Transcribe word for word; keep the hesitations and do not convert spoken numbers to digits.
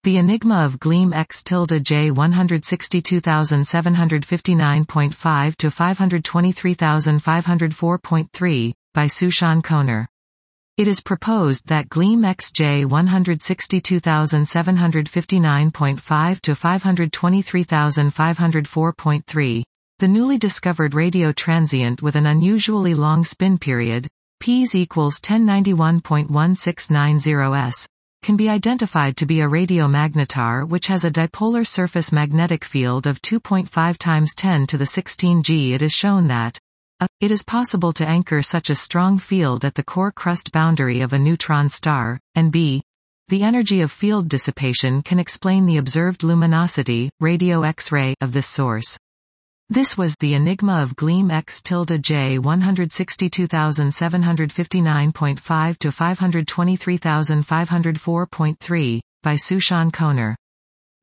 The enigma of Gleam X J one hundred sixty-two thousand seven hundred fifty-nine point five to five hundred twenty-three thousand five hundred four point three, by Sushan Koner. It is proposed that Gleam X J one hundred sixty-two thousand seven hundred fifty-nine point five to five hundred twenty-three thousand five hundred four point three, the newly discovered radio transient with an unusually long spin period, P s equals ten ninety-one point one six nine zero s, can be identified to be a radiomagnetar which has a dipolar surface magnetic field of two point five times ten to the sixteen G. It is shown that a. It is possible to anchor such a strong field at the core crust boundary of a neutron star, and b. The energy of field dissipation can explain the observed luminosity, radio X-ray, of this source. This was the enigma of Gleam X J one hundred sixty-two thousand seven hundred fifty-nine point five to five hundred twenty-three thousand five hundred four point three, by Sushan Koner.